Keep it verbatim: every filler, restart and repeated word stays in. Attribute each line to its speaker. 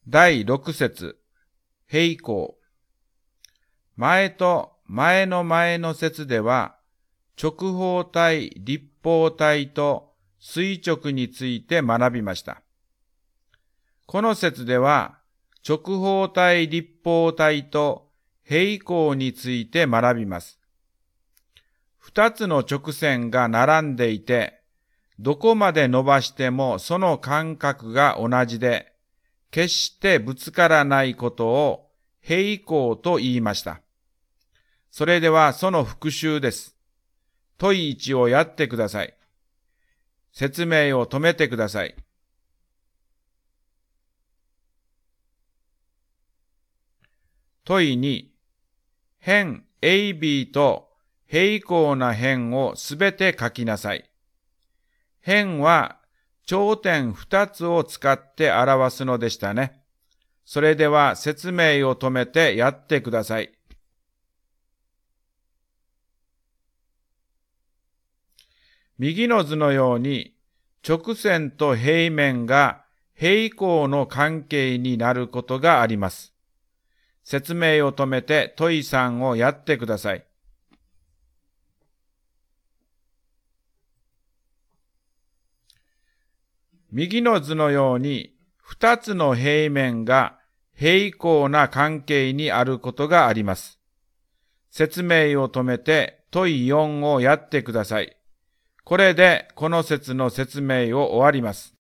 Speaker 1: だいろく節、平行。前と前の前の節では、直方体、立方体と垂直について学びました。この節では、直方体、立方体と平行について学びます。二つの直線が並んでいて、どこまで伸ばしてもその間隔が同じで、決してぶつからないことを平行と言いました。それではその復習です。問いいちをやってください。説明を止めてください。問いに、辺 エービー と平行な辺をすべて書きなさい。辺は頂点二つを使って表すのでしたね。それでは説明を止めてやってください。右の図のように直線と平面が平行の関係になることがあります。説明を止めて問いさんをやってください。右の図のように二つの平面が平行な関係にあることがあります。説明を止めて問いよんをやってください。これでこの節の説明を終わります。